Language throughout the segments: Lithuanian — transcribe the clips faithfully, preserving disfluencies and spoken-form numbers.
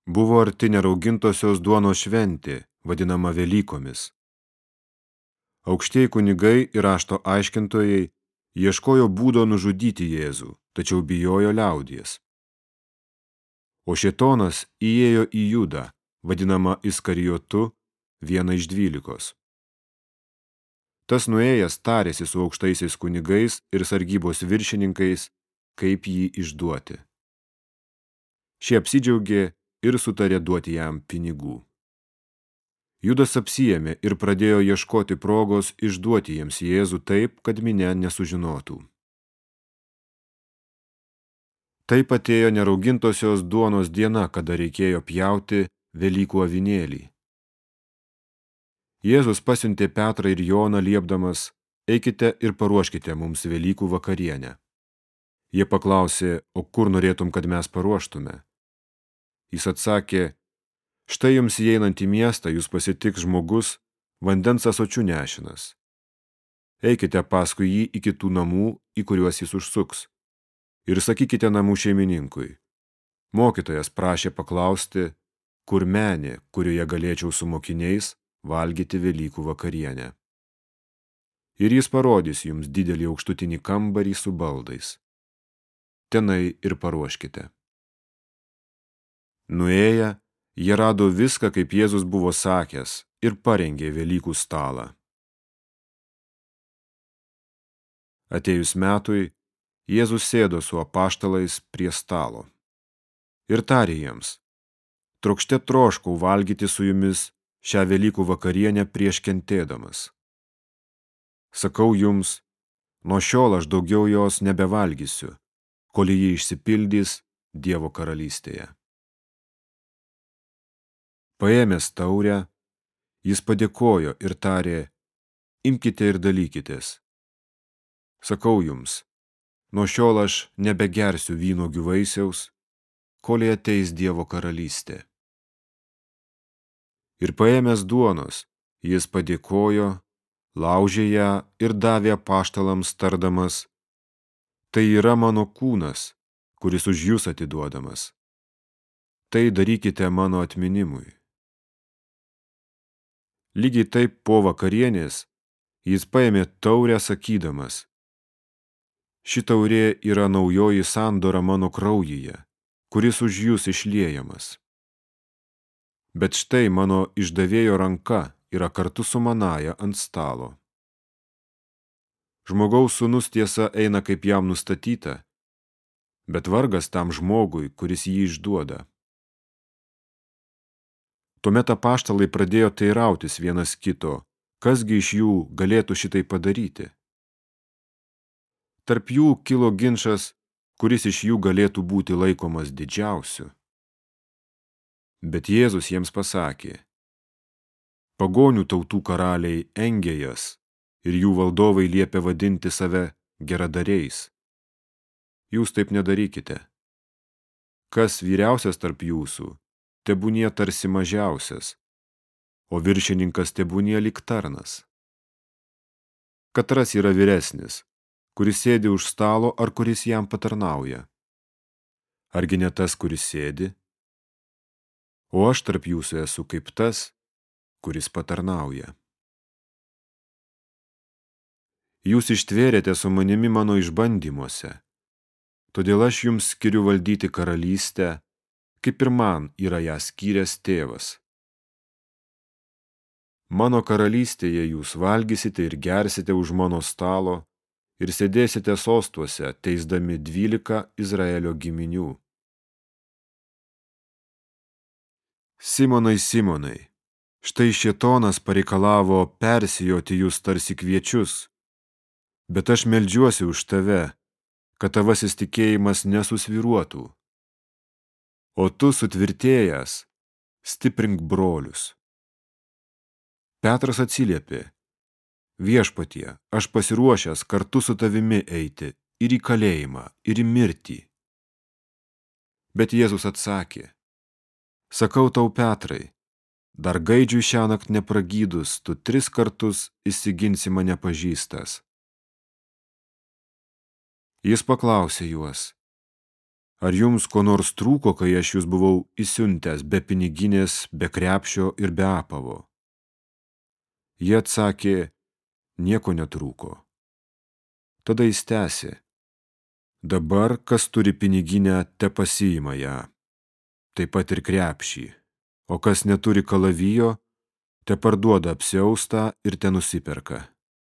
Buvo arti neraugintosios duonos šventė, vadinama Velykomis. Aukštieji kunigai ir rašto aiškintojai ieškojo būdo nužudyti Jėzų, tačiau bijojo liaudies. O šėtonas įėjo į Judą, vadinamą Iskarijotu, vieną iš dvylikos. Tas nuėjęs tarėsi su aukštaisiais kunigais ir sargybos viršininkais, kaip jį išduoti. Šie apsidžiaugė ir sutarė duoti jam pinigų. Judas apsiėmė ir pradėjo ieškoti progos išduoti jiems Jėzų taip, kad minia nesužinotų. Taip atėjo neraugintosios duonos diena, kada reikėjo pjauti Velykų avinėlį. Jėzus pasiuntė Petrą ir Joną liepdamas: eikite ir paruoškite mums Velykų vakarienę. Jie paklausė: o kur norėtum, kad mes paruoštume? Jis atsakė: štai jums įeinant į miestą jūs pasitiks žmogus, vandens ąsočiu nešinas. Eikite paskui jį iki tų namų, į kuriuos jis užsuks, ir sakykite namų šeimininkui: mokytojas prašė paklausti, kur menė, kurioje galėčiau su mokiniais valgyti Velykų vakarienę. Ir jis parodys jums didelį aukštutinį kambarį su baldais. Tenai ir paruoškite. Nuėję, jie rado viską, kaip Jėzus buvo sakęs, ir parengė Velykų stalą. Atėjus metui, Jėzus sėdo su apaštalais prie stalo. Ir tarė jiems: trokšte troškau valgyti su jumis šią Velykų vakarienę prieš kentėdamas. Sakau jums, nuo šiol aš daugiau jos nebevalgysiu, kol ji išsipildys Dievo karalystėje. Paėmęs taurę, jis padėkojo ir tarė: imkite ir dalykitės. Sakau jums, nuo šiol aš nebegersiu vynuogių vaisiaus, kol ateis Dievo karalystė. Ir paėmęs duonos, jis padėkojo, laužė ją ir davė apaštalams tardamas: tai yra mano kūnas, kuris už jus atiduodamas. Tai darykite mano atminimui. Lygiai taip po vakarienės jis paėmė taurę sakydamas: ši taurė yra naujoji sandora mano kraujyje, kuris už jus išliejamas. Bet štai mano išdavėjo ranka yra kartu su manaja ant stalo. Žmogaus sūnus tiesa eina kaip jam nustatyta, bet vargas tam žmogui, kuris jį išduoda. Tuomet apaštalai pradėjo teirautis vienas kito, kasgi iš jų galėtų šitai padaryti. Tarp jų kilo ginčas, kuris iš jų galėtų būti laikomas didžiausiu. Bet Jėzus jiems pasakė: pagonių tautų karaliai engia jas, ir jų valdovai liepia vadinti save geradariais. Jūs taip nedarykite. Kas vyriausias tarp jūsų, tebūnie tarsi mažiausias, o viršininkas tebūnie lyg tarnas. Katras yra vyresnis, kuris sėdi už stalo ar kuris jam patarnauja? Argi ne tas, kuris sėdi? O aš tarp jūsų esu kaip tas, kuris patarnauja. Jūs ištvėrėte su manimi mano išbandymuose, todėl aš jums skiriu valdyti karalystę, kaip ir man yra ją skyręs tėvas. Mano karalystėje jūs valgysite ir gersite už mano stalo ir sėdėsite sostuose, teisdami dvylika Izraelio giminių. Simonai, Simonai, štai šėtonas pareikalavo persijoti jūs tarsi kviečius, bet aš meldžiuosi už tave, kad tavasis tikėjimas nesusvyruotų. O tu sutvirtėjęs, stiprink brolius. Petras atsiliepė: viešpatie, aš pasiruošęs kartu su tavimi eiti ir į kalėjimą, ir į mirtį. Bet Jėzus atsakė: sakau tau, Petrai, dar gaidžiui šiąnakt nepragydus, tu tris kartus išsiginsi mane pažįstas. Jis paklausė juos: Ar jums ko nors trūko, kai aš jūs buvau įsiuntęs be piniginės, be krepšio ir be apavo? Jie atsakė, nieko netrūko. Tada jis tęsė, dabar, kas turi piniginę, te pasiima ją, taip pat ir krepšį, o kas neturi kalavijo, te parduoda apsiaustą ir te nusiperka.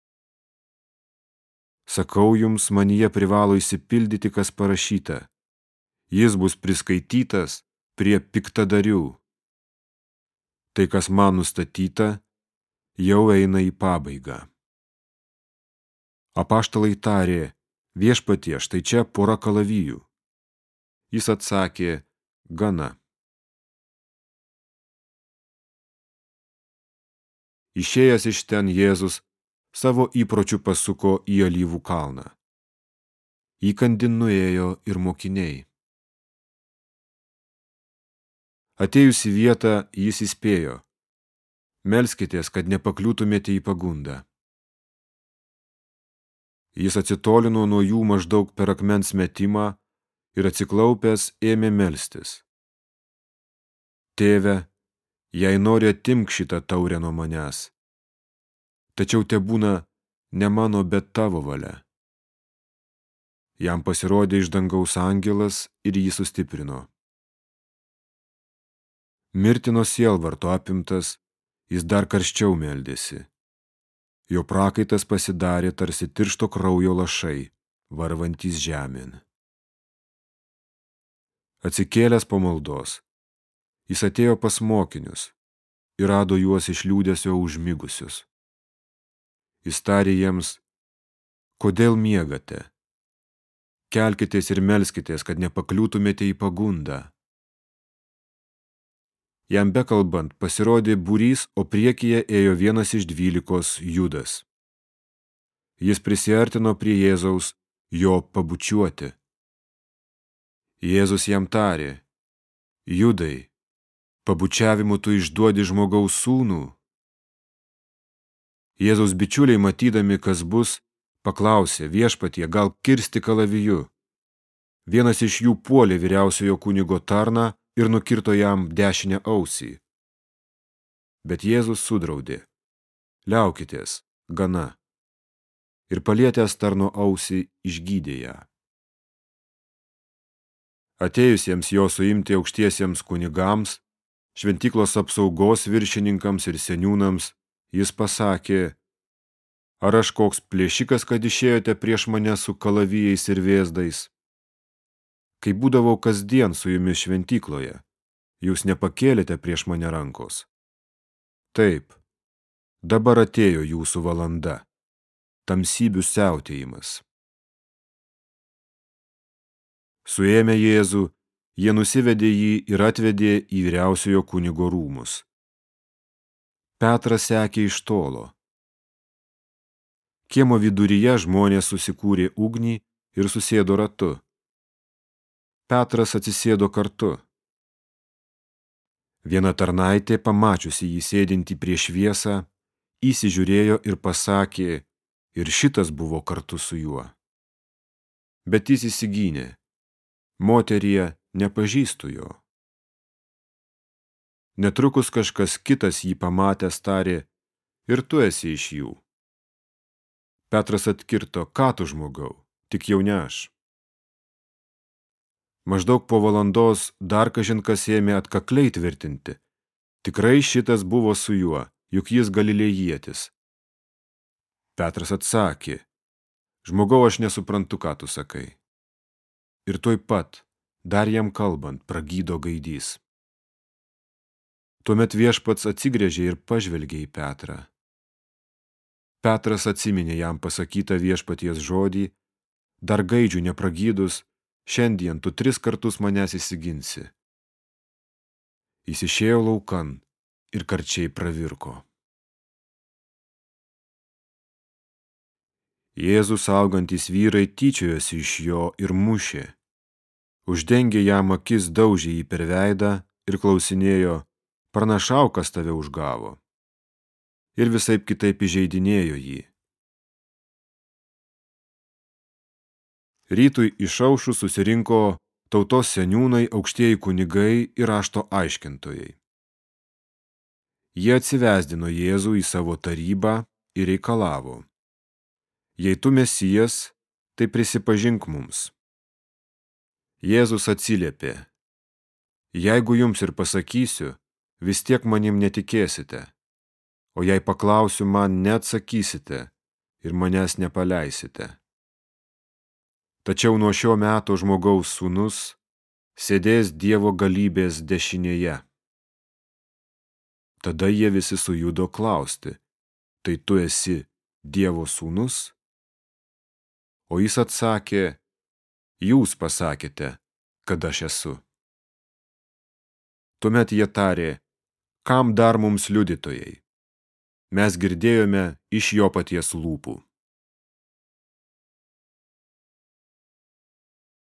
Sakau jums, manyje privalo išsipildyti, kas parašyta. Jis bus priskaitytas prie piktadarių. Tai, kas man nustatyta, jau eina į pabaigą. Apaštalai tarė, viešpatie, štai čia pora kalavijų. Jis atsakė, gana. Išėjęs iš ten Jėzus savo įpročiu pasuko į Alyvų kalną. Įkandin nuėjo ir mokiniai. Atėjus į vietą, jis įspėjo, melskitės, kad nepakliūtumėte į pagundą. Jis atsitolino nuo jų maždaug per akmens metimą ir atsiklaupęs ėmė melstis. Tėve, jei nori, atimk šitą taurę nuo manęs, tačiau tebūna ne mano, bet tavo valia. Jam pasirodė iš dangaus angelas ir jį sustiprino. Mirtino sielvarto apimtas, jis dar karščiau meldėsi. Jo prakaitas pasidarė tarsi tiršto kraujo lašai, varvantys žemėn. Atsikėlęs po maldos, jis atėjo pas mokinius ir rado juos iš liūdesio užmigusius. Jis tarė jiems, kodėl miegate? Kelkitės ir melskitės, kad nepakliūtumėte į pagundą. Jam bekalbant pasirodė būrys, o priekyje ėjo vienas iš dvylikos Judas. Jis prisiartino prie Jėzaus, jo pabučiuoti. Jėzus jam tarė, Judai, pabučiavimu tu išduodi žmogaus sūnų. Jėzaus bičiuliai, matydami, kas bus, paklausė, viešpatie, gal kirsti kalaviju. Vienas iš jų puolė vyriausiojo kunigo tarną ir nukirto jam dešinę ausį. Bet Jėzus sudraudė, liaukitės, gana, ir palietęs tarno ausį išgydė ją. Atėjusiems jo suimti aukštiesiems kunigams, šventyklos apsaugos viršininkams ir seniūnams, jis pasakė, ar aš koks plėšikas, kad išėjote prieš mane su kalavijais ir vėzdais? Kai būdavau kasdien su jumis šventykloje, jūs nepakėlėte prieš mane rankos. Taip, dabar atėjo jūsų valanda, tamsybių siautėjimas. Suėmę Jėzų, jie nusivedė jį ir atvedė į vyriausiojo kunigo rūmus. Petras sekė iš tolo. Kiemo viduryje žmonės susikūrė ugnį ir susėdo ratu. Petras atsisėdo kartu. Viena tarnaitė, pamačiusi jį sėdintį prie šviesą, įsižiūrėjo ir pasakė, ir šitas buvo kartu su juo. Bet jis įsigynė, moterie, nepažįstu jo. Netrukus kažkas kitas jį pamatęs tarė, ir tu esi iš jų. Petras atkirto, ką tu žmogau, tik jau ne aš. Maždaug po valandos dar kažin kas ėmė atkakliai tvirtinti. Tikrai šitas buvo su juo, juk jis galilėjietis. Petras atsakė, žmogau, aš nesuprantu, ką tu sakai. Ir tuoj pat, dar jam kalbant, pragydo gaidys. Tuomet viešpats atsigręžė ir pažvelgė į Petrą. Petras atsiminė jam pasakytą viešpaties žodį, dar gaidžių nepragydus, šiandien tu tris kartus manęs įsiginsi. Jis išėjo laukan ir karčiai pravirko. Jėzus augantys vyrai tyčiojosi iš jo ir mušė. Uždengė jam akis, daužė jį per veidą ir klausinėjo, pranašauk, kas tave užgavo. Ir visaip kitaip įžeidinėjo jį. Rytui išaušus susirinko tautos seniūnai, aukštieji kunigai ir rašto aiškintojai. Jie atsivesdino Jėzų į savo tarybą ir reikalavo: jei tu Mesijas, tai prisipažink mums. Jėzus atsiliepė: jeigu jums ir pasakysiu, vis tiek manim netikėsite, o jei paklausiu, man neatsakysite ir manęs nepaleisite. Tačiau nuo šio meto Žmogaus sūnus sėdės Dievo galybės dešinėje. Tada jie visi sujudo klausti: tai tu esi Dievo sūnus? O jis atsakė: jūs pasakėte, kad aš esu. Tuomet jie tarė: kam dar mums liudytojai? Mes girdėjome iš jo paties lūpų.